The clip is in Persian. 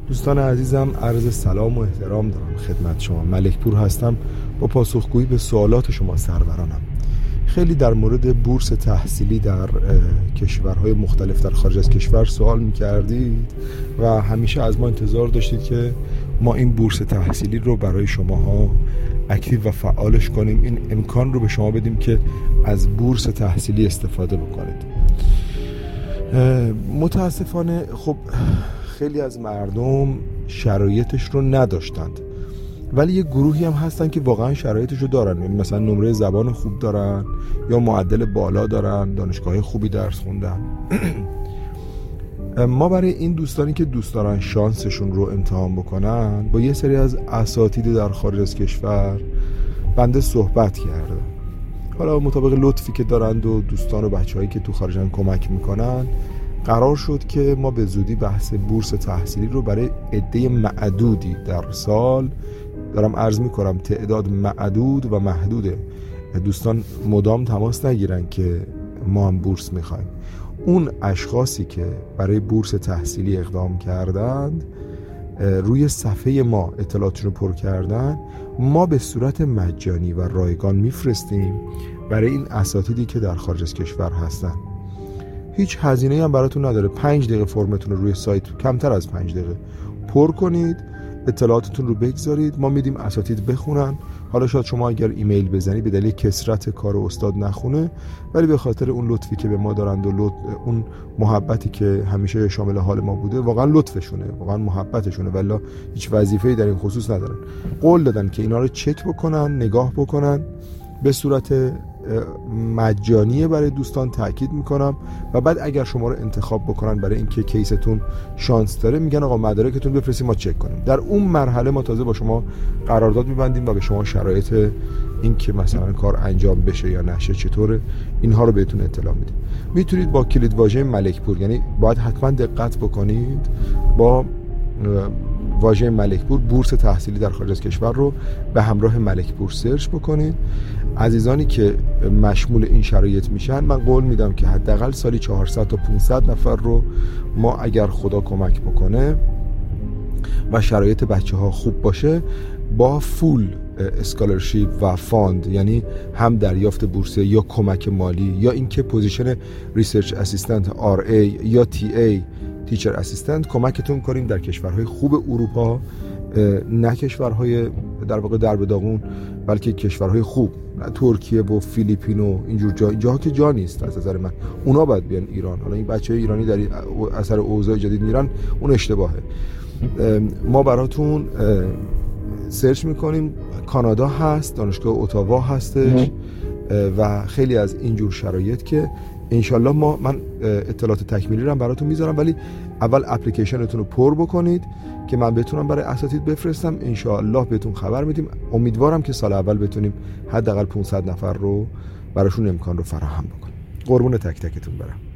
دوستان عزیزم، عرض سلام و احترام دارم خدمت شما. ملک پور هستم با پاسخگویی به سوالات شما سرورانم. خیلی در مورد بورس تحصیلی در کشورهای مختلف در خارج از کشور سوال می‌کردید و همیشه از ما انتظار داشتید که ما این بورس تحصیلی رو برای شماها اکتیو و فعالش کنیم، این امکان رو به شما بدیم که از بورس تحصیلی استفاده بکنید. متاسفانه خب خیلی از مردم شرایطش رو نداشتند، ولی یه گروهی هم هستن که واقعا شرایطش رو دارن، یعنی مثلا نمره زبان خوب دارن یا معدل بالا دارن، دانشگاه خوبی درس خوندن. ما برای این دوستانی که دوست دارن شانسشون رو امتحان بکنن با یه سری از اساتید در خارج از کشور بنده صحبت کردم. حالا مطابق لطفی که دارند و دوستان و بچه‌هایی که تو خارجن کمک میکنن، قرار شد که ما به زودی بحث بورس تحصیلی رو برای عده معدودی در سال، دارم عرض میکنم تعداد معدود و محدوده، دوستان مدام تماس نگیرن که ما هم بورس میخوایم. اون اشخاصی که برای بورس تحصیلی اقدام کردند روی صفحه ما اطلاعاتشون رو پر کردن، ما به صورت مجانی و رایگان میفرستیم برای این اساتیدی که در خارج از کشور هستن. هیچ هزینه‌ای هم براتون نداره. 5 دقیقه فرمتون رو روی سایت، کمتر از 5 دقیقه پر کنید، اطلاعاتتون رو بگذارید، ما میدیم اساتید بخونن. حالا شاید شما اگر ایمیل بزنید به دلیل کثرت کار استاد نخونه، ولی به خاطر اون لطفی که به ما دارند و اون محبتی که همیشه شامل حال ما بوده، واقعا لطفشونه، واقعا محبتشونه، ولی هیچ وظیفه‌ای در این خصوص ندارن. قول دادن که اینا رو چک بکنن، نگاه بکنن، به صورت مجانیه برای دوستان، تاکید میکنم. و بعد اگر شما رو انتخاب بکنن برای اینکه کیستون شانس داره، میگن آقا مدارکتون بفرستید ما چک کنیم. در اون مرحله ما تازه با شما قرارداد میبندیم و به شما شرایط این که مثلا کار انجام بشه یا نشه چطوره اینها رو بهتون اطلاع میدیم. میتونید با کلید واژه ملک پور، یعنی باید حتما دقت بکنید، با واژه ملک پور بورس تحصیلی در خارج از کشور رو به همراه ملک پور سرچ بکنید. عزیزانی که مشمول این شرایط میشن، من قول میدم که حداقل سالی 400 تا 500 نفر رو ما اگر خدا کمک بکنه و شرایط بچه‌ها خوب باشه، با فول اسکالرشیپ و فاند، یعنی هم دریافت بورسیه یا کمک مالی یا اینکه پوزیشن ریسرچ اسیستنت RA یا TA تیچر اسیستنت کمکتون کنیم در کشورهای خوب اروپا، نه کشورهای در واقع در به داغون، بلکه کشورهای خوب، نه ترکیه و فیلیپین و اینجور جاها که جا نیست از نظر من. اونا باید بیان ایران. حالا این بچه‌های ایرانی در اثر اوضاع جدید میرن، اون اشتباهه. ما براتون سرچ میکنیم، کانادا هست، دانشگاه اتاوا هستش و خیلی از اینجور شرایط که انشالله من اطلاعات تکمیلی رو براتون میذارم، ولی اول اپلیکیشنتون رو پر بکنید که من بتونم برای اساتید بفرستم. انشالله بهتون خبر میدیم. امیدوارم که سال اول بتونیم حداقل 500 نفر رو براشون امکان رو فراهم بکنیم. قربون تک تکتون برم.